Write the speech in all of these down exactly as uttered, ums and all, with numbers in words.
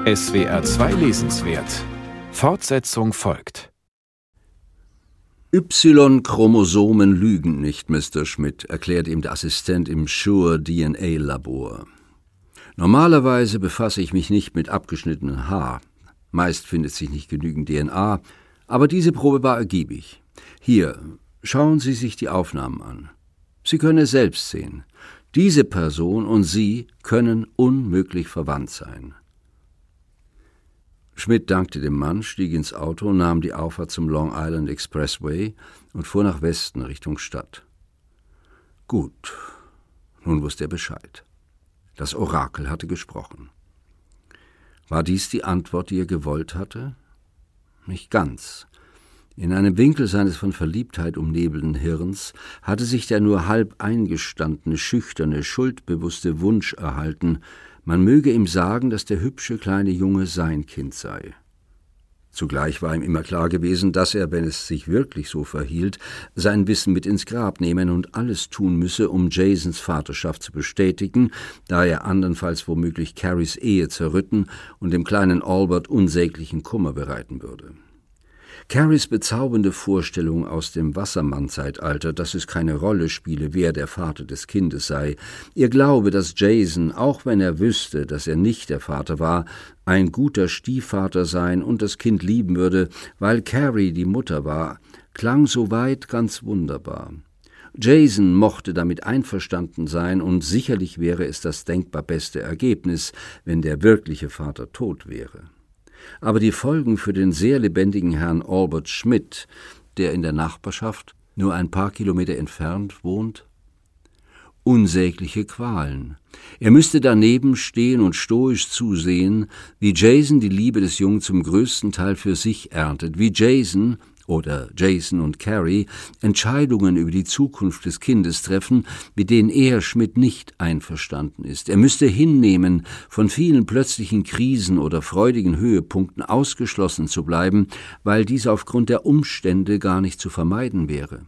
S W R zwei Lesenswert. Fortsetzung folgt. Y-Chromosomen lügen nicht, Mister Schmidt, erklärt ihm der Assistent im Shure D N A-Labor. Normalerweise befasse ich mich nicht mit abgeschnittenen Haar. Meist findet sich nicht genügend D N A, aber diese Probe war ergiebig. Hier, schauen Sie sich die Aufnahmen an. Sie können es selbst sehen. Diese Person und Sie können unmöglich verwandt sein. Schmidt dankte dem Mann, stieg ins Auto, nahm die Auffahrt zum Long Island Expressway und fuhr nach Westen Richtung Stadt. Gut, nun wusste er Bescheid. Das Orakel hatte gesprochen. War dies die Antwort, die er gewollt hatte? Nicht ganz. In einem Winkel seines von Verliebtheit umnebelten Hirns hatte sich der nur halb eingestandene, schüchterne, schuldbewusste Wunsch erhalten, man möge ihm sagen, dass der hübsche kleine Junge sein Kind sei. Zugleich war ihm immer klar gewesen, dass er, wenn es sich wirklich so verhielt, sein Wissen mit ins Grab nehmen und alles tun müsse, um Jasons Vaterschaft zu bestätigen, da er andernfalls womöglich Carries Ehe zerrütten und dem kleinen Albert unsäglichen Kummer bereiten würde. Carries bezaubernde Vorstellung aus dem Wassermann-Zeitalter, dass es keine Rolle spiele, wer der Vater des Kindes sei, ihr Glaube, dass Jason, auch wenn er wüsste, dass er nicht der Vater war, ein guter Stiefvater sein und das Kind lieben würde, weil Carrie die Mutter war, klang soweit ganz wunderbar. Jason mochte damit einverstanden sein, und sicherlich wäre es das denkbar beste Ergebnis, wenn der wirkliche Vater tot wäre. Aber die Folgen für den sehr lebendigen Herrn Albert Schmidt, der in der Nachbarschaft, nur ein paar Kilometer entfernt, wohnt? Unsägliche Qualen. Er müsste daneben stehen und stoisch zusehen, wie Jason die Liebe des Jungen zum größten Teil für sich erntet, wie Jason oder Jason und Carrie Entscheidungen über die Zukunft des Kindes treffen, mit denen er, Schmidt, nicht einverstanden ist. Er müsste hinnehmen, von vielen plötzlichen Krisen oder freudigen Höhepunkten ausgeschlossen zu bleiben, weil dies aufgrund der Umstände gar nicht zu vermeiden wäre.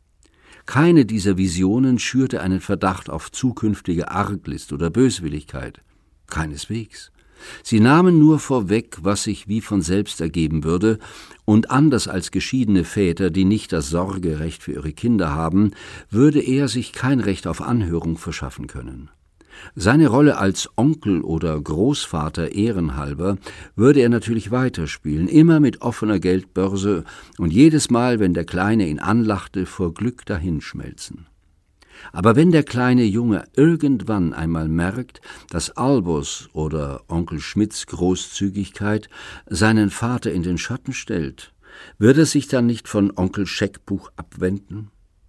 Keine dieser Visionen schürte einen Verdacht auf zukünftige Arglist oder Böswilligkeit. Keineswegs. Sie nahmen nur vorweg, was sich wie von selbst ergeben würde, und anders als geschiedene Väter, die nicht das Sorgerecht für ihre Kinder haben, würde er sich kein Recht auf Anhörung verschaffen können. Seine Rolle als Onkel oder Großvater ehrenhalber würde er natürlich weiterspielen, immer mit offener Geldbörse und jedes Mal, wenn der Kleine ihn anlachte, vor Glück dahinschmelzen. Aber wenn der kleine Junge irgendwann einmal merkt, dass Albus oder Onkel Schmidts Großzügigkeit seinen Vater in den Schatten stellt, wird er sich dann nicht von Onkel Scheckbuch abwenden?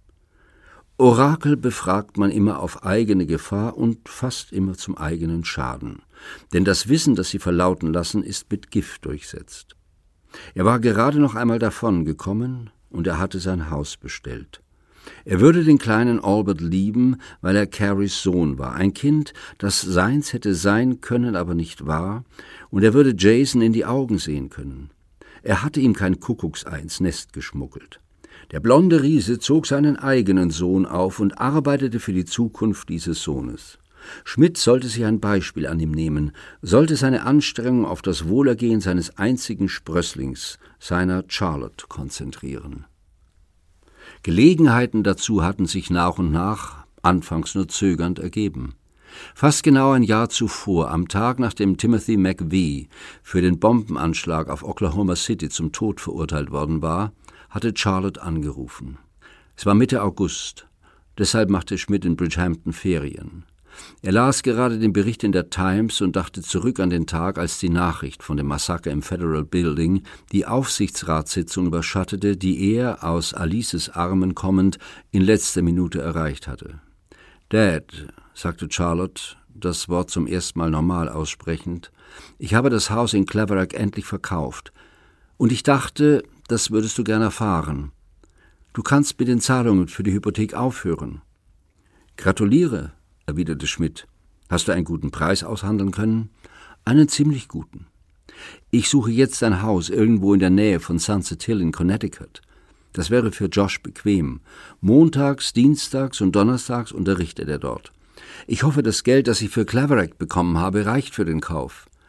Orakel befragt man immer auf eigene Gefahr und fast immer zum eigenen Schaden, denn das Wissen, das sie verlauten lassen, ist mit Gift durchsetzt. Er war gerade noch einmal davon gekommen und er hatte sein Haus bestellt. Er würde den kleinen Albert lieben, weil er Carries Sohn war, ein Kind, das seins hätte sein können, aber nicht war, und er würde Jason in die Augen sehen können. Er hatte ihm kein Kuckucksei ins Nest geschmuggelt. Der blonde Riese zog seinen eigenen Sohn auf und arbeitete für die Zukunft dieses Sohnes. Schmidt sollte sich ein Beispiel an ihm nehmen, sollte seine Anstrengungen auf das Wohlergehen seines einzigen Sprösslings, seiner Charlotte, konzentrieren. Gelegenheiten dazu hatten sich nach und nach, anfangs nur zögernd, ergeben. Fast genau ein Jahr zuvor, am Tag, nachdem Timothy McVeigh für den Bombenanschlag auf Oklahoma City zum Tod verurteilt worden war, hatte Charlotte angerufen. Es war Mitte August, deshalb machte Schmidt in Bridgehampton Ferien. Er las gerade den Bericht in der Times und dachte zurück an den Tag, als die Nachricht von dem Massaker im Federal Building die Aufsichtsratssitzung überschattete, die er, aus Alices Armen kommend, in letzter Minute erreicht hatte. »Dad«, sagte Charlotte, das Wort zum ersten Mal normal aussprechend, »ich habe das Haus in Claverack endlich verkauft. Und ich dachte, das würdest du gern erfahren. Du kannst mit den Zahlungen für die Hypothek aufhören.« »Gratuliere«, erwiderte Schmidt. »Hast du einen guten Preis aushandeln können?« »Einen ziemlich guten. Ich suche jetzt ein Haus irgendwo in der Nähe von Sunset Hill in Connecticut. Das wäre für Josh bequem. Montags, Dienstags und Donnerstags unterrichtet er dort. Ich hoffe, das Geld, das ich für Claverack bekommen habe, reicht für den Kauf.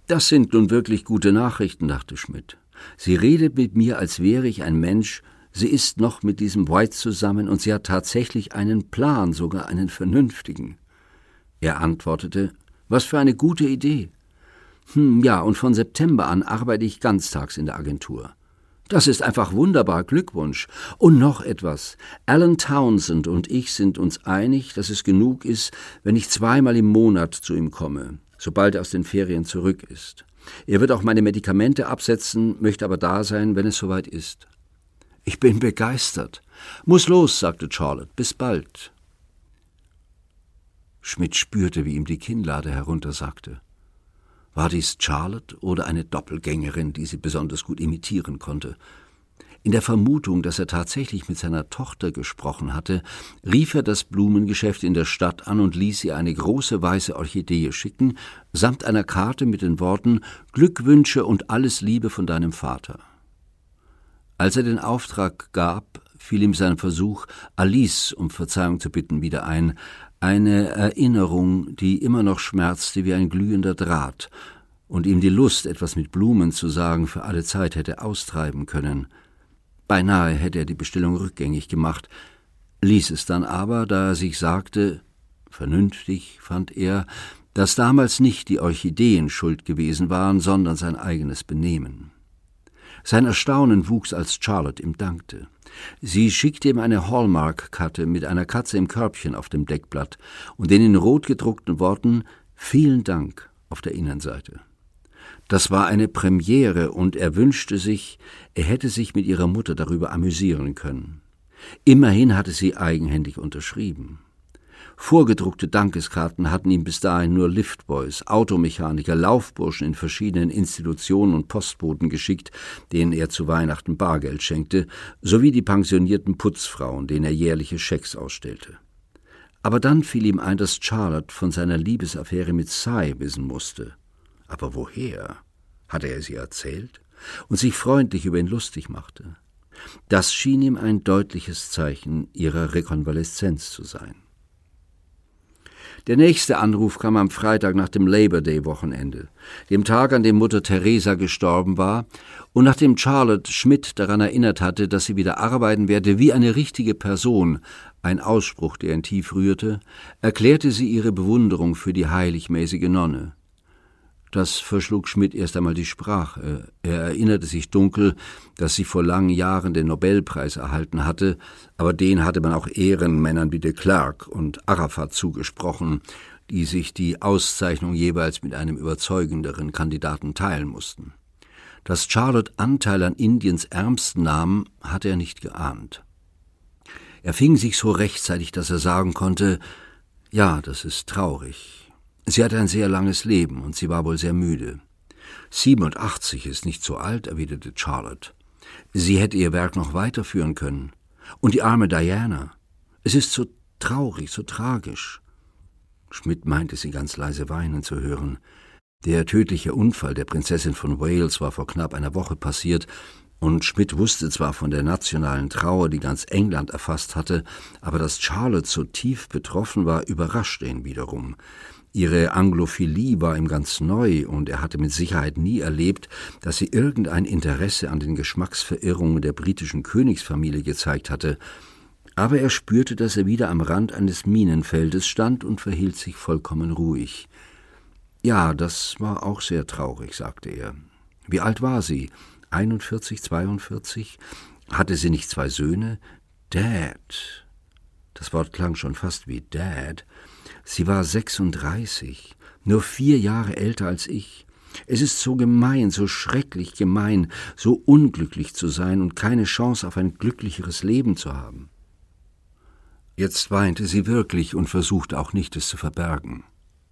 Das sind nun wirklich gute Nachrichten, dachte Schmidt. Sie redet mit mir, als wäre ich ein Mensch. Sie ist noch mit diesem White zusammen und sie hat tatsächlich einen Plan, sogar einen vernünftigen. Er antwortete, was für eine gute Idee. Hm, ja, und von September an arbeite ich ganztags in der Agentur. Das ist einfach wunderbar, Glückwunsch. Und noch etwas. Alan Townsend und ich sind uns einig, dass es genug ist, wenn ich zweimal im Monat zu ihm komme, sobald er aus den Ferien zurück ist. Er wird auch meine Medikamente absetzen, möchte aber da sein, wenn es soweit ist. Ich bin begeistert. Muss los, sagte Charlotte. Bis bald. Schmidt spürte, wie ihm die Kinnlade heruntersackte. War dies Charlotte oder eine Doppelgängerin, die sie besonders gut imitieren konnte? In der Vermutung, dass er tatsächlich mit seiner Tochter gesprochen hatte, rief er das Blumengeschäft in der Stadt an und ließ ihr eine große weiße Orchidee schicken, samt einer Karte mit den Worten »Glückwünsche und alles Liebe von deinem Vater«. Als er den Auftrag gab, fiel ihm sein Versuch, Alice um Verzeihung zu bitten, wieder ein, eine Erinnerung, die immer noch schmerzte wie ein glühender Draht und ihm die Lust, etwas mit Blumen zu sagen, für alle Zeit hätte austreiben können. Beinahe hätte er die Bestellung rückgängig gemacht, ließ es dann aber, da er sich sagte, vernünftig fand er, dass damals nicht die Orchideen schuld gewesen waren, sondern sein eigenes Benehmen. Sein Erstaunen wuchs, als Charlotte ihm dankte. Sie schickte ihm eine Hallmark-Karte mit einer Katze im Körbchen auf dem Deckblatt und den in rot gedruckten Worten »Vielen Dank« auf der Innenseite. Das war eine Premiere, und er wünschte sich, er hätte sich mit ihrer Mutter darüber amüsieren können. Immerhin hatte sie eigenhändig unterschrieben. Vorgedruckte Dankeskarten hatten ihm bis dahin nur Liftboys, Automechaniker, Laufburschen in verschiedenen Institutionen und Postboten geschickt, denen er zu Weihnachten Bargeld schenkte, sowie die pensionierten Putzfrauen, denen er jährliche Schecks ausstellte. Aber dann fiel ihm ein, dass Charlotte von seiner Liebesaffäre mit Cy wissen musste. Aber woher? Hatte er sie erzählt? Und sich freundlich über ihn lustig machte. Das schien ihm ein deutliches Zeichen ihrer Rekonvaleszenz zu sein. Der nächste Anruf kam am Freitag nach dem Labor-Day-Wochenende, dem Tag, an dem Mutter Theresa gestorben war, und nachdem Charlotte Schmidt daran erinnert hatte, dass sie wieder arbeiten werde wie eine richtige Person, ein Ausspruch, der ihn tief rührte, erklärte sie ihre Bewunderung für die heiligmäßige Nonne. Das verschlug Schmidt erst einmal die Sprache. Er erinnerte sich dunkel, dass sie vor langen Jahren den Nobelpreis erhalten hatte, aber den hatte man auch Ehrenmännern wie de Klerk und Arafat zugesprochen, die sich die Auszeichnung jeweils mit einem überzeugenderen Kandidaten teilen mussten. Dass Charlotte Anteil an Indiens Ärmsten nahm, hatte er nicht geahnt. Er fing sich so rechtzeitig, dass er sagen konnte, ja, das ist traurig. Sie hatte ein sehr langes Leben und sie war wohl sehr müde. Siebenundachtzig ist nicht so alt, erwiderte Charlotte. Sie hätte ihr Werk noch weiterführen können. Und die arme Diana. Es ist so traurig, so tragisch. Schmidt meinte, sie ganz leise weinen zu hören. Der tödliche Unfall der Prinzessin von Wales war vor knapp einer Woche passiert, und Schmidt wusste zwar von der nationalen Trauer, die ganz England erfasst hatte, aber dass Charlotte so tief betroffen war, überraschte ihn wiederum. Ihre Anglophilie war ihm ganz neu, und er hatte mit Sicherheit nie erlebt, dass sie irgendein Interesse an den Geschmacksverirrungen der britischen Königsfamilie gezeigt hatte. Aber er spürte, dass er wieder am Rand eines Minenfeldes stand und verhielt sich vollkommen ruhig. »Ja, das war auch sehr traurig«, sagte er. »Wie alt war sie? einundvierzig, zweiundvierzig? Hatte sie nicht zwei Söhne? Dad.« Das Wort klang schon fast wie Dad. Sie war sechsunddreißig, nur vier Jahre älter als ich. Es ist so gemein, so schrecklich gemein, so unglücklich zu sein und keine Chance auf ein glücklicheres Leben zu haben. Jetzt weinte sie wirklich und versuchte auch nicht, es zu verbergen.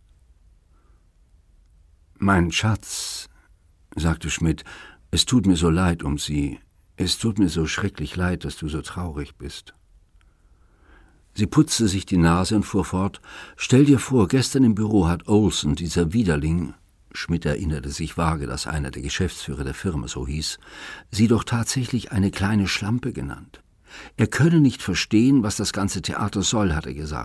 »Mein Schatz«, sagte Schmidt, »es tut mir so leid um Sie. Es tut mir so schrecklich leid, dass du so traurig bist.« Sie putzte sich die Nase und fuhr fort, »Stell dir vor, gestern im Büro hat Olsen, dieser Widerling«, Schmidt erinnerte sich vage, dass einer der Geschäftsführer der Firma so hieß, sie doch tatsächlich eine kleine Schlampe genannt. Er könne nicht verstehen, was das ganze Theater soll, hat er gesagt.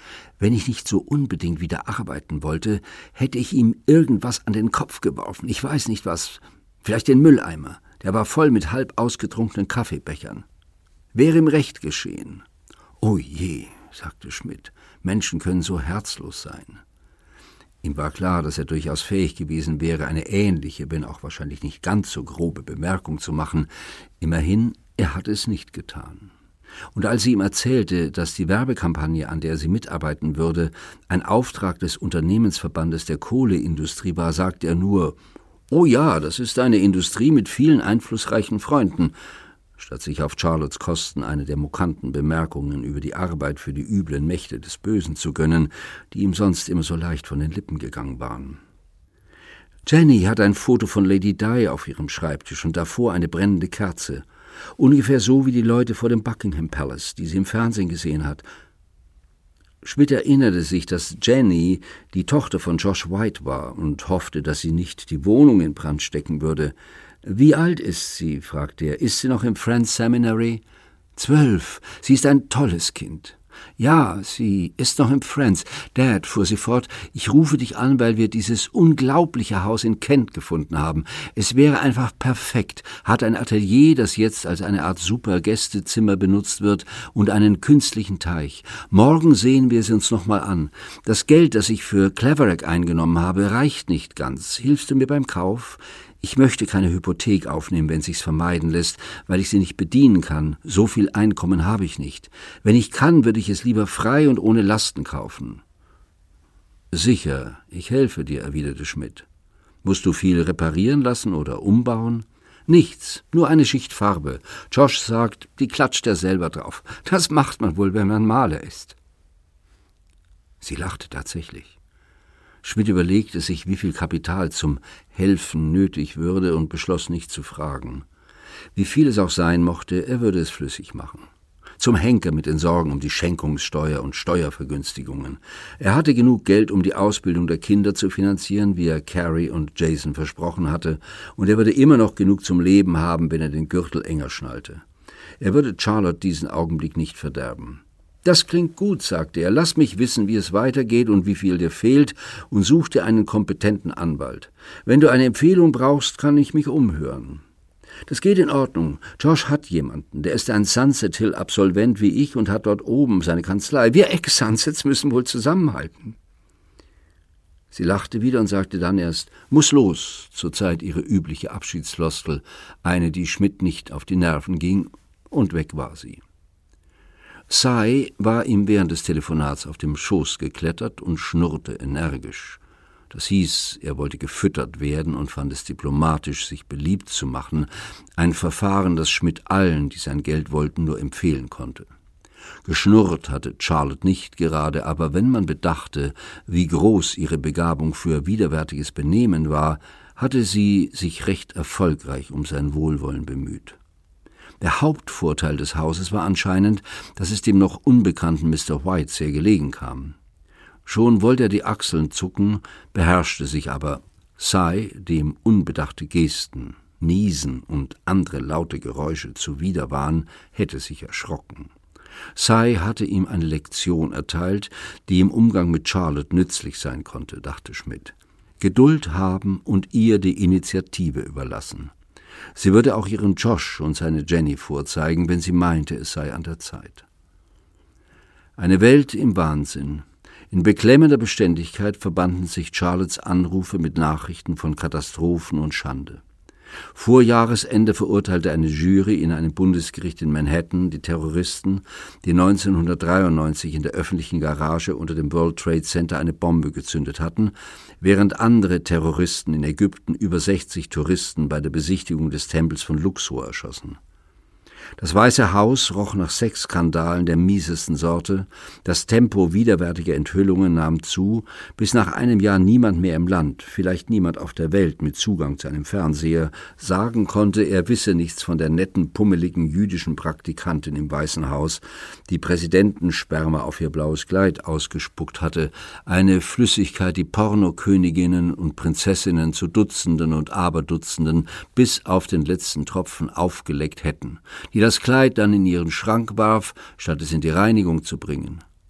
Wenn ich nicht so unbedingt wieder arbeiten wollte, hätte ich ihm irgendwas an den Kopf geworfen. Ich weiß nicht was. Vielleicht den Mülleimer. Der war voll mit halb ausgetrunkenen Kaffeebechern. Wäre ihm recht geschehen. »Oh je«, sagte Schmidt, »Menschen können so herzlos sein.« Ihm war klar, dass er durchaus fähig gewesen wäre, eine ähnliche, wenn auch wahrscheinlich nicht ganz so grobe Bemerkung zu machen. Immerhin, er hatte es nicht getan. Und als sie ihm erzählte, dass die Werbekampagne, an der sie mitarbeiten würde, ein Auftrag des Unternehmensverbandes der Kohleindustrie war, sagte er nur, »Oh ja, das ist eine Industrie mit vielen einflussreichen Freunden«, statt sich auf Charlottes Kosten eine der mokanten Bemerkungen über die Arbeit für die üblen Mächte des Bösen zu gönnen, die ihm sonst immer so leicht von den Lippen gegangen waren. Jenny hatte ein Foto von Lady Di auf ihrem Schreibtisch und davor eine brennende Kerze, ungefähr so wie die Leute vor dem Buckingham Palace, die sie im Fernsehen gesehen hat. Schmidt erinnerte sich, dass Jenny die Tochter von Josh White war und hoffte, dass sie nicht die Wohnung in Brand stecken würde. »Wie alt ist sie?« fragte er. »Ist sie noch im Friends Seminary?« »Zwölf. Sie ist ein tolles Kind.« »Ja, sie ist noch im Friends. Dad«, fuhr sie fort, »ich rufe dich an, weil wir dieses unglaubliche Haus in Kent gefunden haben. Es wäre einfach perfekt, hat ein Atelier, das jetzt als eine Art Super-Gästezimmer benutzt wird, und einen künstlichen Teich. Morgen sehen wir es uns nochmal an. Das Geld, das ich für Cleverack eingenommen habe, reicht nicht ganz. Hilfst du mir beim Kauf? Ich möchte keine Hypothek aufnehmen, wenn sich's vermeiden lässt, weil ich sie nicht bedienen kann. So viel Einkommen habe ich nicht. Wenn ich kann, würde ich es lieber frei und ohne Lasten kaufen.« »Sicher, ich helfe dir«, erwiderte Schmidt. »Musst du viel reparieren lassen oder umbauen?« »Nichts, nur eine Schicht Farbe. Josh sagt, die klatscht er selber drauf. Das macht man wohl, wenn man Maler ist.« Sie lachte tatsächlich. Schmidt überlegte sich, wie viel Kapital zum Helfen nötig würde und beschloss nicht zu fragen. Wie viel es auch sein mochte, er würde es flüssig machen. Zum Henker mit den Sorgen um die Schenkungssteuer und Steuervergünstigungen. Er hatte genug Geld, um die Ausbildung der Kinder zu finanzieren, wie er Carrie und Jason versprochen hatte, und er würde immer noch genug zum Leben haben, wenn er den Gürtel enger schnallte. Er würde Charlotte diesen Augenblick nicht verderben. »Das klingt gut«, sagte er, »lass mich wissen, wie es weitergeht und wie viel dir fehlt, und such dir einen kompetenten Anwalt. Wenn du eine Empfehlung brauchst, kann ich mich umhören.« »Das geht in Ordnung. Josh hat jemanden, der ist ein Sunset Hill-Absolvent wie ich und hat dort oben seine Kanzlei. Wir Ex-Sunsets müssen wohl zusammenhalten.« Sie lachte wieder und sagte dann erst, »Muss los«, zurzeit ihre übliche Abschiedsfloskel, eine, die Schmidt nicht auf die Nerven ging, und weg war sie. Cy war ihm während des Telefonats auf dem Schoß geklettert und schnurrte energisch. Das hieß, er wollte gefüttert werden und fand es diplomatisch, sich beliebt zu machen, ein Verfahren, das Schmidt allen, die sein Geld wollten, nur empfehlen konnte. Geschnurrt hatte Charlotte nicht gerade, aber wenn man bedachte, wie groß ihre Begabung für widerwärtiges Benehmen war, hatte sie sich recht erfolgreich um sein Wohlwollen bemüht. Der Hauptvorteil des Hauses war anscheinend, dass es dem noch unbekannten Mister White sehr gelegen kam. Schon wollte er die Achseln zucken, beherrschte sich aber. Cy, dem unbedachte Gesten, Niesen und andere laute Geräusche zuwider waren, hätte sich erschrocken. Cy hatte ihm eine Lektion erteilt, die im Umgang mit Charlotte nützlich sein konnte, dachte Schmidt. Geduld haben und ihr die Initiative überlassen. Sie würde auch ihren Josh und seine Jenny vorzeigen, wenn sie meinte, es sei an der Zeit. Eine Welt im Wahnsinn. In beklemmender Beständigkeit verbanden sich Charlottes Anrufe mit Nachrichten von Katastrophen und Schande. Vor Jahresende verurteilte eine Jury in einem Bundesgericht in Manhattan die Terroristen, die neunzehnhundertdreiundneunzig in der öffentlichen Garage unter dem World Trade Center eine Bombe gezündet hatten, während andere Terroristen in Ägypten über sechzig Touristen bei der Besichtigung des Tempels von Luxor erschossen. Das Weiße Haus roch nach Sexskandalen der miesesten Sorte, das Tempo widerwärtiger Enthüllungen nahm zu, bis nach einem Jahr niemand mehr im Land, vielleicht niemand auf der Welt mit Zugang zu einem Fernseher, sagen konnte, er wisse nichts von der netten, pummeligen jüdischen Praktikantin im Weißen Haus, die Präsidentensperma auf ihr blaues Kleid ausgespuckt hatte, eine Flüssigkeit, die Pornoköniginnen und Prinzessinnen zu Dutzenden und Aberdutzenden bis auf den letzten Tropfen aufgeleckt hätten, die das Kleid dann in ihren Schrank warf, statt es in die Reinigung zu bringen.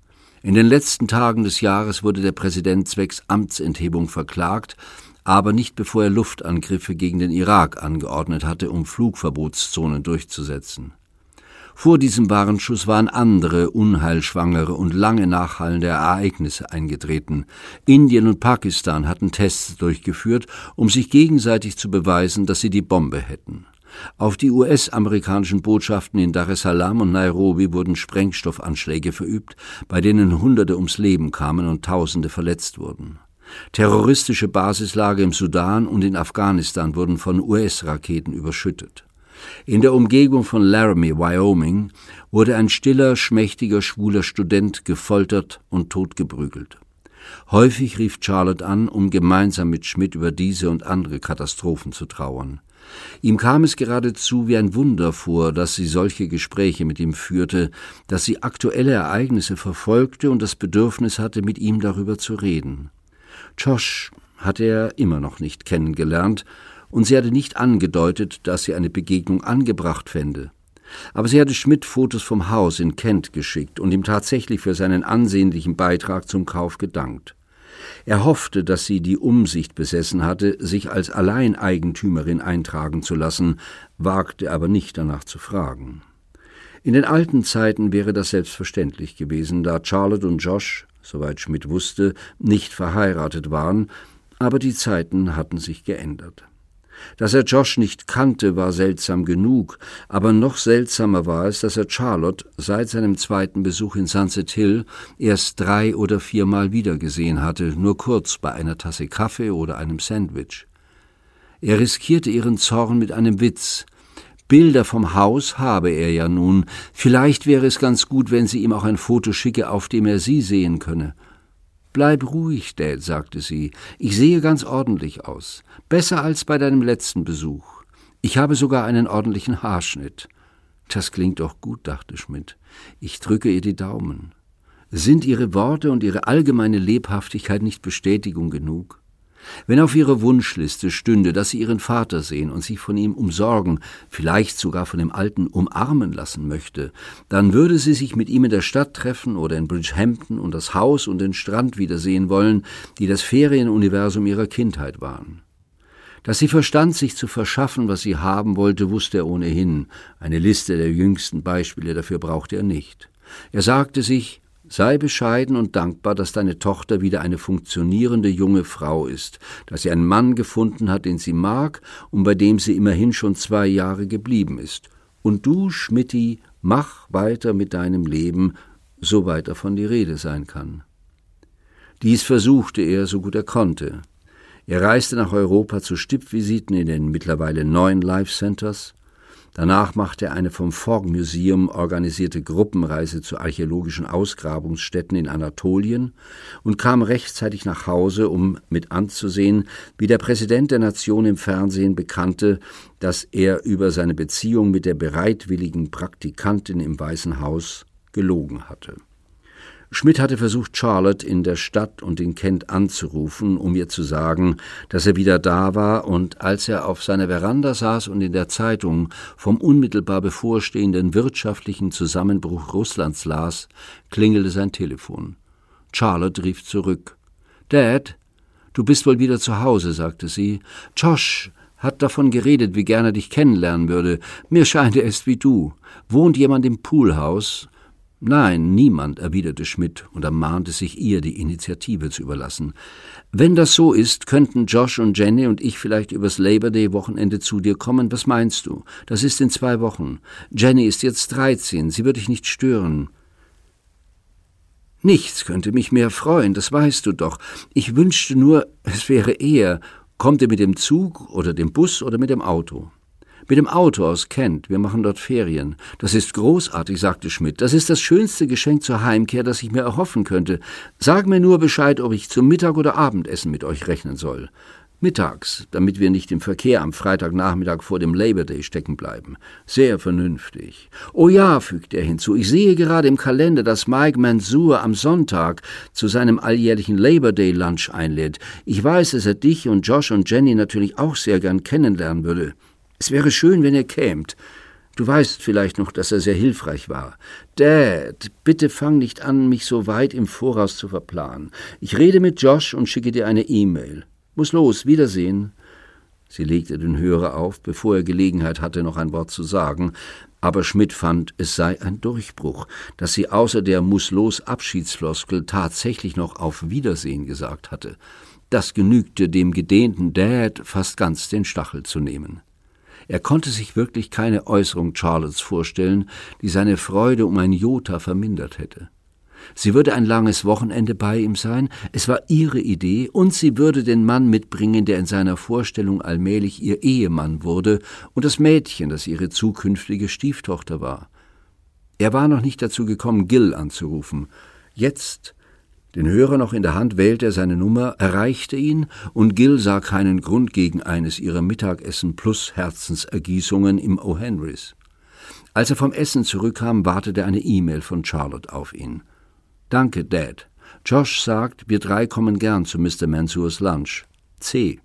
In den letzten Tagen des Jahres wurde der Präsident zwecks Amtsenthebung verklagt, aber nicht bevor er Luftangriffe gegen den Irak angeordnet hatte, um Flugverbotszonen durchzusetzen. Vor diesem Warnschuss waren andere, unheilschwangere und lange nachhallende Ereignisse eingetreten. Indien und Pakistan hatten Tests durchgeführt, um sich gegenseitig zu beweisen, dass sie die Bombe hätten. Auf die U S-amerikanischen Botschaften in Dar es Salaam und Nairobi wurden Sprengstoffanschläge verübt, bei denen Hunderte ums Leben kamen und Tausende verletzt wurden. Terroristische Basislager im Sudan und in Afghanistan wurden von U S-Raketen überschüttet. In der Umgebung von Laramie, Wyoming, wurde ein stiller, schmächtiger, schwuler Student gefoltert und totgeprügelt. Häufig rief Charlotte an, um gemeinsam mit Schmidt über diese und andere Katastrophen zu trauern. Ihm kam es geradezu wie ein Wunder vor, dass sie solche Gespräche mit ihm führte, dass sie aktuelle Ereignisse verfolgte und das Bedürfnis hatte, mit ihm darüber zu reden. Josh hatte er immer noch nicht kennengelernt, und sie hatte nicht angedeutet, dass sie eine Begegnung angebracht fände. Aber sie hatte Schmidt Fotos vom Haus in Kent geschickt und ihm tatsächlich für seinen ansehnlichen Beitrag zum Kauf gedankt. Er hoffte, dass sie die Umsicht besessen hatte, sich als Alleineigentümerin eintragen zu lassen, wagte aber nicht danach zu fragen. In den alten Zeiten wäre das selbstverständlich gewesen, da Charlotte und Josh, soweit Schmidt wusste, nicht verheiratet waren, aber die Zeiten hatten sich geändert. Dass er Josh nicht kannte, war seltsam genug, aber noch seltsamer war es, dass er Charlotte seit seinem zweiten Besuch in Sunset Hill erst drei oder viermal wiedergesehen hatte, nur kurz bei einer Tasse Kaffee oder einem Sandwich. Er riskierte ihren Zorn mit einem Witz. Bilder vom Haus habe er ja nun, vielleicht wäre es ganz gut, wenn sie ihm auch ein Foto schicke, auf dem er sie sehen könne. »Bleib ruhig, Dad«, sagte sie, »ich sehe ganz ordentlich aus. Besser als bei deinem letzten Besuch. Ich habe sogar einen ordentlichen Haarschnitt.« »Das klingt doch gut«, dachte Schmidt. »Ich drücke ihr die Daumen. Sind ihre Worte und ihre allgemeine Lebhaftigkeit nicht Bestätigung genug? Wenn auf ihrer Wunschliste stünde, dass sie ihren Vater sehen und sich von ihm umsorgen, vielleicht sogar von dem Alten umarmen lassen möchte, dann würde sie sich mit ihm in der Stadt treffen oder in Bridgehampton und das Haus und den Strand wiedersehen wollen, die das Ferienuniversum ihrer Kindheit waren. Dass sie verstand, sich zu verschaffen, was sie haben wollte, wusste er ohnehin. Eine Liste der jüngsten Beispiele dafür brauchte er nicht. Er sagte sich, sei bescheiden und dankbar, dass deine Tochter wieder eine funktionierende junge Frau ist, dass sie einen Mann gefunden hat, den sie mag und bei dem sie immerhin schon zwei Jahre geblieben ist. Und du, Schmidti, mach weiter mit deinem Leben, soweit davon die Rede sein kann. Dies versuchte er, so gut er konnte. Er reiste nach Europa zu Stippvisiten in den mittlerweile neun Life Centers. Danach machte er eine vom Fogg Museum organisierte Gruppenreise zu archäologischen Ausgrabungsstätten in Anatolien und kam rechtzeitig nach Hause, um mit anzusehen, wie der Präsident der Nation im Fernsehen bekannte, dass er über seine Beziehung mit der bereitwilligen Praktikantin im Weißen Haus gelogen hatte. Schmidt hatte versucht, Charlotte in der Stadt und in Kent anzurufen, um ihr zu sagen, dass er wieder da war, und als er auf seiner Veranda saß und in der Zeitung vom unmittelbar bevorstehenden wirtschaftlichen Zusammenbruch Russlands las, klingelte sein Telefon. Charlotte rief zurück. »Dad, du bist wohl wieder zu Hause«, sagte sie. »Josh hat davon geredet, wie gern er dich kennenlernen würde. Mir scheint, er ist wie du. Wohnt jemand im Poolhaus?« »Nein, niemand«, erwiderte Schmidt und ermahnte sich, ihr die Initiative zu überlassen. »Wenn das so ist, könnten Josh und Jenny und ich vielleicht übers Labor Day Wochenende zu dir kommen. Was meinst du? Das ist in zwei Wochen. Jenny ist jetzt dreizehn, sie wird dich nicht stören.« »Nichts könnte mich mehr freuen, das weißt du doch. Ich wünschte nur, es wäre er. Kommt ihr mit dem Zug oder dem Bus oder mit dem Auto?« »Mit dem Auto aus Kent, wir machen dort Ferien.« »Das ist großartig«, sagte Schmidt. »Das ist das schönste Geschenk zur Heimkehr, das ich mir erhoffen könnte. Sag mir nur Bescheid, ob ich zum Mittag- oder Abendessen mit euch rechnen soll. Mittags, damit wir nicht im Verkehr am Freitagnachmittag vor dem Labor Day stecken bleiben. Sehr vernünftig. Oh ja«, fügte er hinzu, »ich sehe gerade im Kalender, dass Mike Mansour am Sonntag zu seinem alljährlichen Labor Day Lunch einlädt. Ich weiß, dass er dich und Josh und Jenny natürlich auch sehr gern kennenlernen würde. Es wäre schön, wenn ihr kämt. Du weißt vielleicht noch, dass er sehr hilfreich war. Dad, bitte fang nicht an, mich so weit im Voraus zu verplanen. Ich rede mit Josh und schicke dir eine E-Mail. Muss los, Wiedersehen.« Sie legte den Hörer auf, bevor er Gelegenheit hatte, noch ein Wort zu sagen, aber Schmidt fand, es sei ein Durchbruch, dass sie außer der Muss-los-Abschiedsfloskel tatsächlich noch auf Wiedersehen gesagt hatte. Das genügte dem gedehnten Dad fast ganz den Stachel zu nehmen. Er konnte sich wirklich keine Äußerung Charlottes vorstellen, die seine Freude um ein Jota vermindert hätte. Sie würde ein langes Wochenende bei ihm sein, es war ihre Idee, und sie würde den Mann mitbringen, der in seiner Vorstellung allmählich ihr Ehemann wurde, und das Mädchen, das ihre zukünftige Stieftochter war. Er war noch nicht dazu gekommen, Gil anzurufen. Jetzt, den Hörer noch in der Hand, wählte er seine Nummer, erreichte ihn, und Gil sah keinen Grund gegen eines ihrer Mittagessen plus Herzensergießungen im O. Henrys. Als er vom Essen zurückkam, wartete eine E-Mail von Charlotte auf ihn. »Danke, Dad. Josh sagt, wir drei kommen gern zu Mister Mansours Lunch. C.«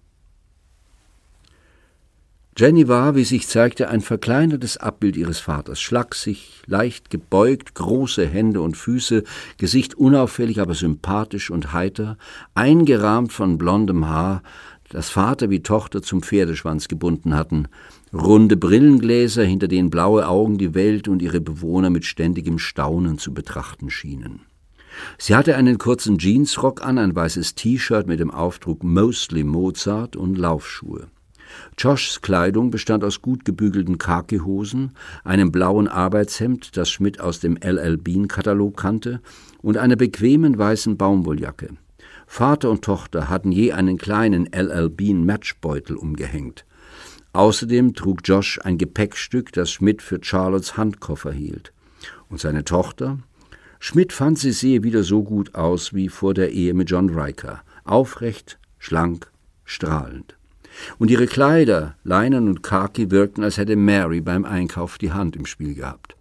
Jenny war, wie sich zeigte, ein verkleinertes Abbild ihres Vaters, schlaksig, leicht gebeugt, große Hände und Füße, Gesicht unauffällig, aber sympathisch und heiter, eingerahmt von blondem Haar, das Vater wie Tochter zum Pferdeschwanz gebunden hatten, runde Brillengläser, hinter denen blaue Augen die Welt und ihre Bewohner mit ständigem Staunen zu betrachten schienen. Sie hatte einen kurzen Jeansrock an, ein weißes T-Shirt mit dem Aufdruck »Mostly Mozart« und Laufschuhe. Joshs Kleidung bestand aus gut gebügelten Khakihosen, einem blauen Arbeitshemd, das Schmidt aus dem L L. Bean-Katalog kannte, und einer bequemen weißen Baumwolljacke. Vater und Tochter hatten je einen kleinen L L. Bean-Matchbeutel umgehängt. Außerdem trug Josh ein Gepäckstück, das Schmidt für Charlottes Handkoffer hielt. Und seine Tochter? Schmidt fand, sie sehe wieder so gut aus wie vor der Ehe mit John Riker. Aufrecht, schlank, strahlend. Und ihre Kleider, Leinen und Khaki, wirkten, als hätte Mary beim Einkauf die Hand im Spiel gehabt.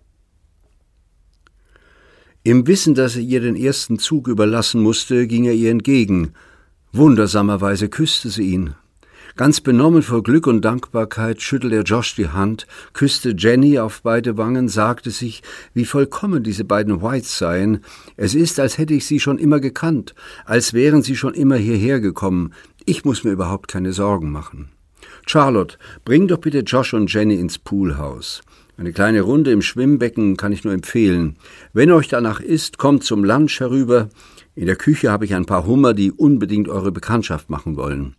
Im Wissen, dass er ihr den ersten Zug überlassen musste, ging er ihr entgegen. Wundersamerweise küsste sie ihn. Ganz benommen vor Glück und Dankbarkeit schüttelte er Josh die Hand, küsste Jenny auf beide Wangen, sagte sich, wie vollkommen diese beiden Whites seien. Es ist, als hätte ich sie schon immer gekannt, als wären sie schon immer hierher gekommen. Ich muss mir überhaupt keine Sorgen machen. Charlotte, bring doch bitte Josh und Jenny ins Poolhaus. Eine kleine Runde im Schwimmbecken kann ich nur empfehlen. Wenn euch danach ist, kommt zum Lunch herüber. In der Küche habe ich ein paar Hummer, die unbedingt eure Bekanntschaft machen wollen.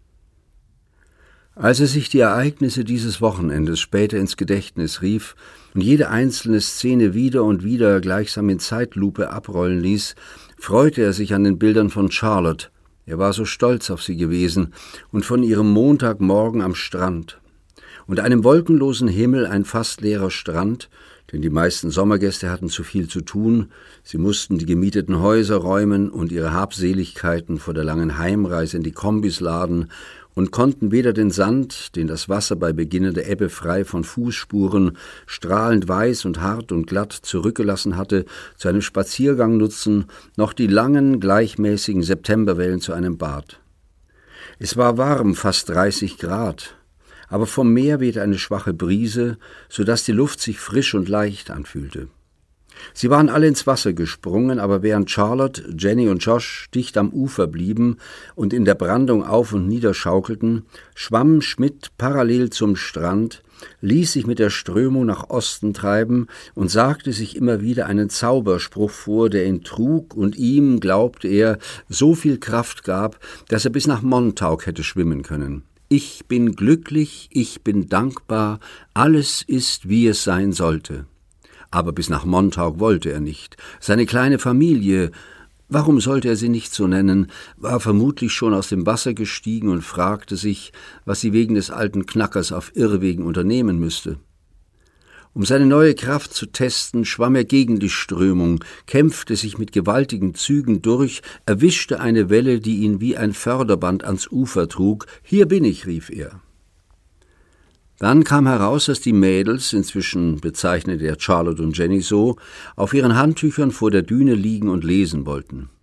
Als er sich die Ereignisse dieses Wochenendes später ins Gedächtnis rief und jede einzelne Szene wieder und wieder gleichsam in Zeitlupe abrollen ließ, freute er sich an den Bildern von Charlotte. Er war so stolz auf sie gewesen und von ihrem Montagmorgen am Strand. Unter einem wolkenlosen Himmel ein fast leerer Strand, denn die meisten Sommergäste hatten zu viel zu tun. Sie mussten die gemieteten Häuser räumen und ihre Habseligkeiten vor der langen Heimreise in die Kombis laden und konnten weder den Sand, den das Wasser bei beginnender Ebbe frei von Fußspuren, strahlend weiß und hart und glatt zurückgelassen hatte, zu einem Spaziergang nutzen, noch die langen, gleichmäßigen Septemberwellen zu einem Bad. Es war warm, fast dreißig Grad, aber vom Meer wehte eine schwache Brise, so dass die Luft sich frisch und leicht anfühlte. Sie waren alle ins Wasser gesprungen, aber während Charlotte, Jenny und Josh dicht am Ufer blieben und in der Brandung auf und nieder schaukelten, schwamm Schmidt parallel zum Strand, ließ sich mit der Strömung nach Osten treiben und sagte sich immer wieder einen Zauberspruch vor, der ihn trug und ihm, glaubte er, so viel Kraft gab, dass er bis nach Montauk hätte schwimmen können. Ich bin glücklich, ich bin dankbar, alles ist, wie es sein sollte. Aber bis nach Montauk wollte er nicht. Seine kleine Familie, warum sollte er sie nicht so nennen, war vermutlich schon aus dem Wasser gestiegen und fragte sich, was sie wegen des alten Knackers auf Irrwegen unternehmen müsste. Um seine neue Kraft zu testen, schwamm er gegen die Strömung, kämpfte sich mit gewaltigen Zügen durch, erwischte eine Welle, die ihn wie ein Förderband ans Ufer trug. »Hier bin ich«, rief er. Dann kam heraus, dass die Mädels, inzwischen bezeichnete er Charlotte und Jenny so, auf ihren Handtüchern vor der Düne liegen und lesen wollten.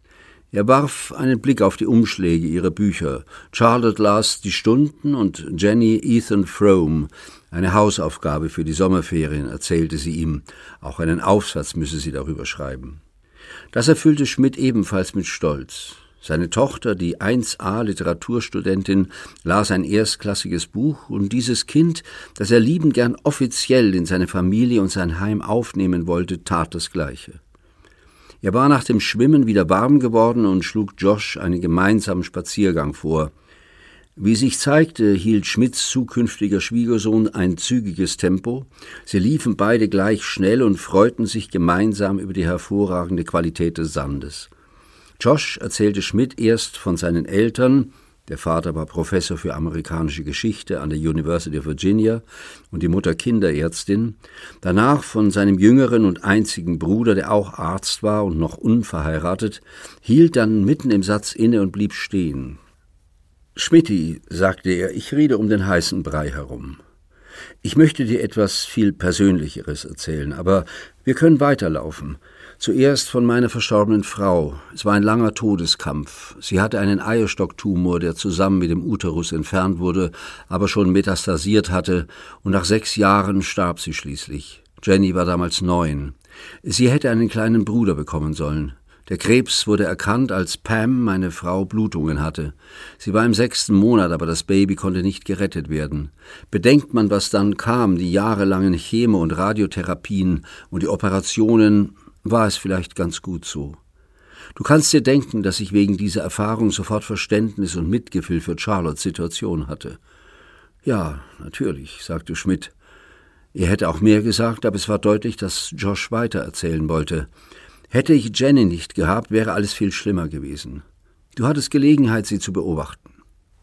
Er warf einen Blick auf die Umschläge ihrer Bücher. Charlotte las Die Stunden und Jenny Ethan Frome. Eine Hausaufgabe für die Sommerferien, erzählte sie ihm. Auch einen Aufsatz müsse sie darüber schreiben. Das erfüllte Schmidt ebenfalls mit Stolz. Seine Tochter, die eins a Literaturstudentin, las ein erstklassiges Buch, und dieses Kind, das er liebend gern offiziell in seine Familie und sein Heim aufnehmen wollte, tat das Gleiche. Er war nach dem Schwimmen wieder warm geworden und schlug Josh einen gemeinsamen Spaziergang vor. Wie sich zeigte, hielt Schmidts zukünftiger Schwiegersohn ein zügiges Tempo. Sie liefen beide gleich schnell und freuten sich gemeinsam über die hervorragende Qualität des Sandes. Josh erzählte Schmidt erst von seinen Eltern. Der Vater war Professor für amerikanische Geschichte an der University of Virginia und die Mutter Kinderärztin. Danach von seinem jüngeren und einzigen Bruder, der auch Arzt war und noch unverheiratet, hielt dann mitten im Satz inne und blieb stehen. »Schmidti«, sagte er, »ich rede um den heißen Brei herum. Ich möchte dir etwas viel Persönlicheres erzählen, aber wir können weiterlaufen. Zuerst von meiner verstorbenen Frau. Es war ein langer Todeskampf. Sie hatte einen Eierstocktumor, der zusammen mit dem Uterus entfernt wurde, aber schon metastasiert hatte, und nach sechs Jahren starb sie schließlich. Jenny war damals neun. Sie hätte einen kleinen Bruder bekommen sollen. Der Krebs wurde erkannt, als Pam, meine Frau, Blutungen hatte. Sie war im sechsten Monat, aber das Baby konnte nicht gerettet werden. Bedenkt man, was dann kam, die jahrelangen Chemo- und Radiotherapien und die Operationen, war es vielleicht ganz gut so. Du kannst dir denken, dass ich wegen dieser Erfahrung sofort Verständnis und Mitgefühl für Charlottes Situation hatte. »Ja, natürlich«, sagte Schmidt. Er hätte auch mehr gesagt, aber es war deutlich, dass Josh weitererzählen wollte. »Hätte ich Jenny nicht gehabt, wäre alles viel schlimmer gewesen. Du hattest Gelegenheit, sie zu beobachten.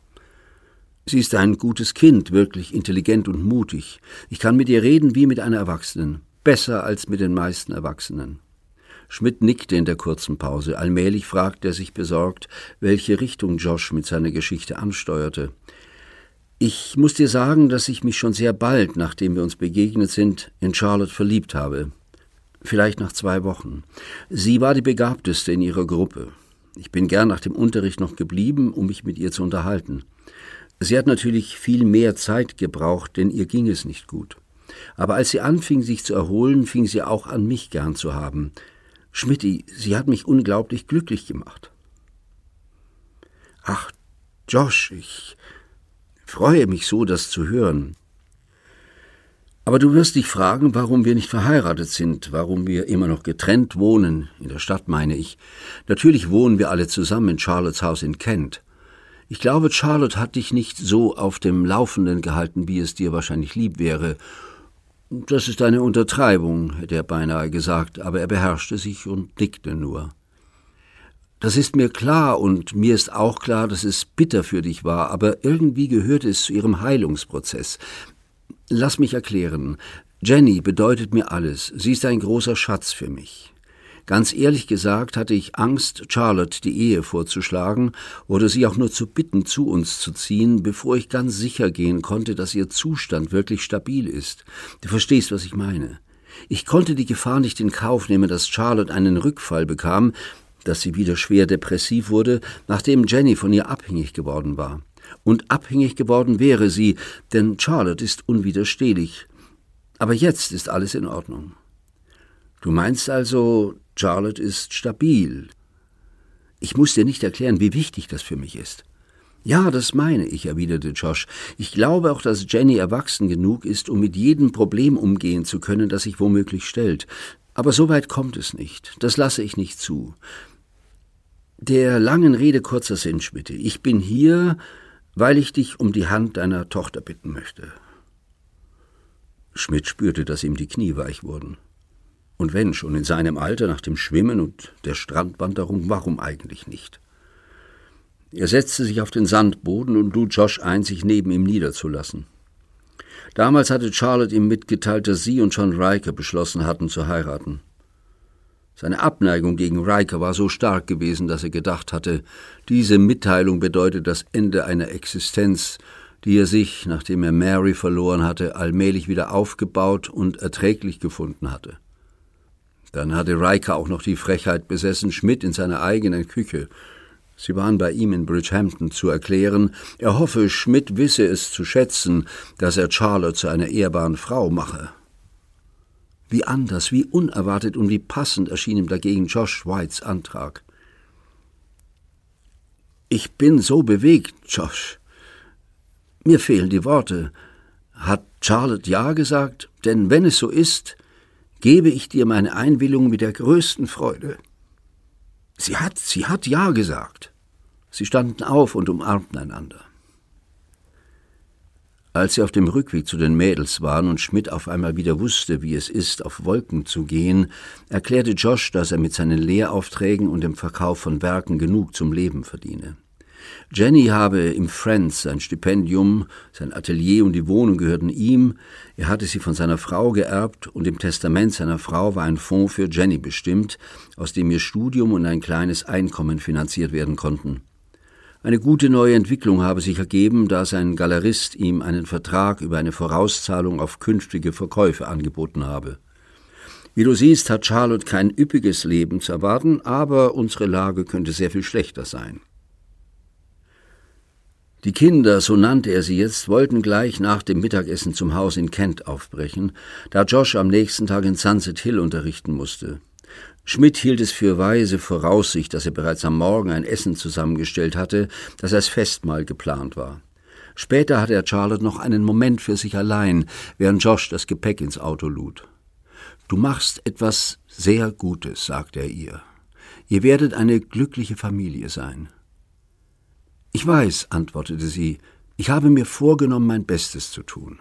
Sie ist ein gutes Kind, wirklich intelligent und mutig. Ich kann mit ihr reden wie mit einer Erwachsenen, besser als mit den meisten Erwachsenen.« Schmidt nickte in der kurzen Pause. Allmählich fragte er sich besorgt, welche Richtung Josh mit seiner Geschichte ansteuerte. »Ich muss dir sagen, dass ich mich schon sehr bald, nachdem wir uns begegnet sind, in Charlotte verliebt habe. Vielleicht nach zwei Wochen. Sie war die Begabteste in ihrer Gruppe. Ich bin gern nach dem Unterricht noch geblieben, um mich mit ihr zu unterhalten. Sie hat natürlich viel mehr Zeit gebraucht, denn ihr ging es nicht gut. Aber als sie anfing, sich zu erholen, fing sie auch an, mich gern zu haben. Schmidti, sie hat mich unglaublich glücklich gemacht.« »Ach, Josh, ich freue mich so, das zu hören. Aber du wirst dich fragen, warum wir nicht verheiratet sind, warum wir immer noch getrennt wohnen, in der Stadt meine ich. Natürlich wohnen wir alle zusammen in Charlottes Haus in Kent. Ich glaube, Charlotte hat dich nicht so auf dem Laufenden gehalten, wie es dir wahrscheinlich lieb wäre. Das ist eine Untertreibung, hätte er beinahe gesagt, aber er beherrschte sich und nickte nur. Das ist mir klar, und mir ist auch klar, dass es bitter für dich war, aber irgendwie gehört es zu ihrem Heilungsprozess. Lass mich erklären. Jenny bedeutet mir alles. Sie ist ein großer Schatz für mich. Ganz ehrlich gesagt hatte ich Angst, Charlotte die Ehe vorzuschlagen oder sie auch nur zu bitten, zu uns zu ziehen, bevor ich ganz sicher gehen konnte, dass ihr Zustand wirklich stabil ist. Du verstehst, was ich meine. Ich konnte die Gefahr nicht in Kauf nehmen, dass Charlotte einen Rückfall bekam, dass sie wieder schwer depressiv wurde, nachdem Jenny von ihr abhängig geworden war. Und abhängig geworden wäre sie, denn Charlotte ist unwiderstehlich. Aber jetzt ist alles in Ordnung. Du meinst also, Charlotte ist stabil. Ich muss dir nicht erklären, wie wichtig das für mich ist. Ja, das meine ich, erwiderte Josh. Ich glaube auch, dass Jenny erwachsen genug ist, um mit jedem Problem umgehen zu können, das sich womöglich stellt. Aber so weit kommt es nicht. Das lasse ich nicht zu. Der langen Rede kurzer Sinn, Schmidt. Ich bin hier, weil ich dich um die Hand deiner Tochter bitten möchte. Schmidt spürte, dass ihm die Knie weich wurden. Und wenn schon in seinem Alter, nach dem Schwimmen und der Strandwanderung, warum eigentlich nicht? Er setzte sich auf den Sandboden und lud Josh ein, sich neben ihm niederzulassen. Damals hatte Charlotte ihm mitgeteilt, dass sie und John Riker beschlossen hatten zu heiraten. Seine Abneigung gegen Riker war so stark gewesen, dass er gedacht hatte, diese Mitteilung bedeutet das Ende einer Existenz, die er sich, nachdem er Mary verloren hatte, allmählich wieder aufgebaut und erträglich gefunden hatte. Dann hatte Riker auch noch die Frechheit besessen, Schmidt in seiner eigenen Küche, sie waren bei ihm in Bridgehampton, zu erklären, er hoffe, Schmidt wisse es zu schätzen, dass er Charlotte zu einer ehrbaren Frau mache. Wie anders, wie unerwartet und wie passend erschien ihm dagegen Josh Whites Antrag. »Ich bin so bewegt, Josh. Mir fehlen die Worte. Hat Charlotte Ja gesagt? Denn wenn es so ist, gebe ich dir meine Einwilligung mit der größten Freude.« Sie hat, sie hat Ja gesagt. Sie standen auf und umarmten einander. Als sie auf dem Rückweg zu den Mädels waren und Schmidt auf einmal wieder wusste, wie es ist, auf Wolken zu gehen, erklärte Josh, dass er mit seinen Lehraufträgen und dem Verkauf von Werken genug zum Leben verdiene. Jenny habe im Friends sein Stipendium, sein Atelier und die Wohnung gehörten ihm, er hatte sie von seiner Frau geerbt und im Testament seiner Frau war ein Fonds für Jenny bestimmt, aus dem ihr Studium und ein kleines Einkommen finanziert werden konnten. Eine gute neue Entwicklung habe sich ergeben, da sein Galerist ihm einen Vertrag über eine Vorauszahlung auf künftige Verkäufe angeboten habe. Wie du siehst, hat Charlotte kein üppiges Leben zu erwarten, aber unsere Lage könnte sehr viel schlechter sein. Die Kinder, so nannte er sie jetzt, wollten gleich nach dem Mittagessen zum Haus in Kent aufbrechen, da Josh am nächsten Tag in Sunset Hill unterrichten musste. Schmidt hielt es für weise Voraussicht, dass er bereits am Morgen ein Essen zusammengestellt hatte, das als Festmahl geplant war. Später hatte er Charlotte noch einen Moment für sich allein, während Josh das Gepäck ins Auto lud. »Du machst etwas sehr Gutes«, sagte er ihr. »Ihr werdet eine glückliche Familie sein.« »Ich weiß«, antwortete sie, »ich habe mir vorgenommen, mein Bestes zu tun.«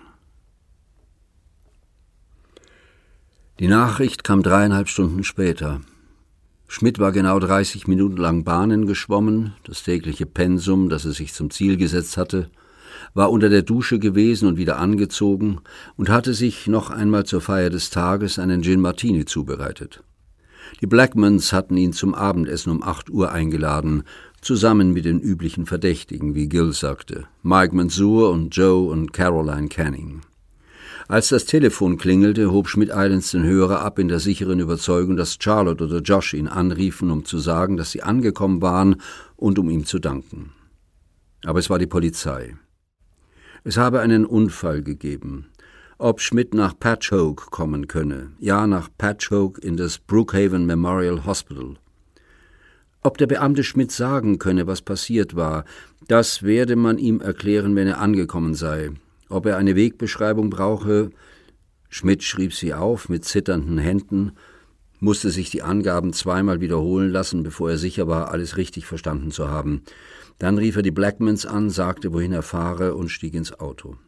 Die Nachricht kam dreieinhalb Stunden später. Schmidt war genau dreißig Minuten lang Bahnen geschwommen, das tägliche Pensum, das er sich zum Ziel gesetzt hatte, war unter der Dusche gewesen und wieder angezogen und hatte sich noch einmal zur Feier des Tages einen Gin Martini zubereitet. Die Blackmans hatten ihn zum Abendessen um acht Uhr eingeladen, zusammen mit den üblichen Verdächtigen, wie Gill sagte, Mike Mansour und Joe und Caroline Canning. Als das Telefon klingelte, hob Schmidt-Islands den Hörer ab in der sicheren Überzeugung, dass Charlotte oder Josh ihn anriefen, um zu sagen, dass sie angekommen waren und um ihm zu danken. Aber es war die Polizei. Es habe einen Unfall gegeben. Ob Schmidt nach Patchogue kommen könne, ja, nach Patchogue in das Brookhaven Memorial Hospital. Ob der Beamte Schmidt sagen könne, was passiert war, das werde man ihm erklären, wenn er angekommen sei. Ob er eine Wegbeschreibung brauche, Schmidt schrieb sie auf mit zitternden Händen, musste sich die Angaben zweimal wiederholen lassen, bevor er sicher war, alles richtig verstanden zu haben. Dann rief er die Blackmans an, sagte, wohin er fahre und stieg ins Auto.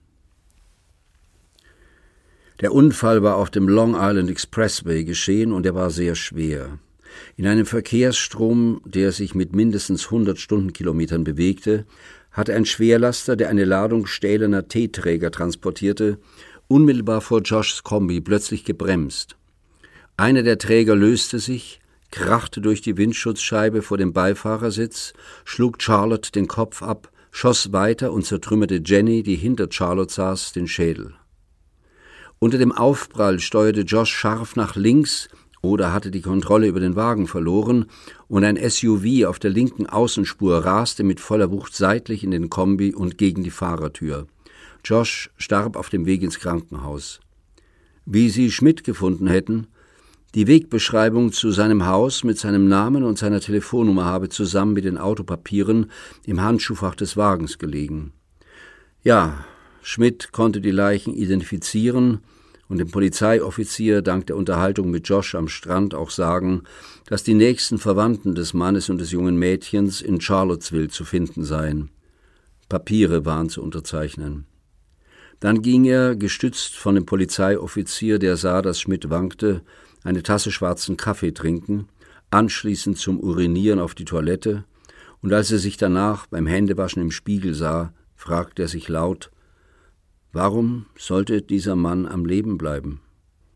Der Unfall war auf dem Long Island Expressway geschehen und er war sehr schwer. In einem Verkehrsstrom, der sich mit mindestens hundert Stundenkilometern bewegte, hatte ein Schwerlaster, der eine Ladung stählerner Teeträger transportierte, unmittelbar vor Joshs Kombi plötzlich gebremst. Einer der Träger löste sich, krachte durch die Windschutzscheibe vor dem Beifahrersitz, schlug Charlotte den Kopf ab, schoss weiter und zertrümmerte Jenny, die hinter Charlotte saß, den Schädel. Unter dem Aufprall steuerte Josh scharf nach links oder hatte die Kontrolle über den Wagen verloren und ein S U V auf der linken Außenspur raste mit voller Wucht seitlich in den Kombi und gegen die Fahrertür. Josh starb auf dem Weg ins Krankenhaus. Wie sie Schmidt gefunden hätten, die Wegbeschreibung zu seinem Haus mit seinem Namen und seiner Telefonnummer habe zusammen mit den Autopapieren im Handschuhfach des Wagens gelegen. Ja, Schmidt konnte die Leichen identifizieren und dem Polizeioffizier dank der Unterhaltung mit Josh am Strand auch sagen, dass die nächsten Verwandten des Mannes und des jungen Mädchens in Charlottesville zu finden seien. Papiere waren zu unterzeichnen. Dann ging er, gestützt von dem Polizeioffizier, der sah, dass Schmidt wankte, eine Tasse schwarzen Kaffee trinken, anschließend zum Urinieren auf die Toilette, und als er sich danach beim Händewaschen im Spiegel sah, fragte er sich laut, warum sollte dieser Mann am Leben bleiben?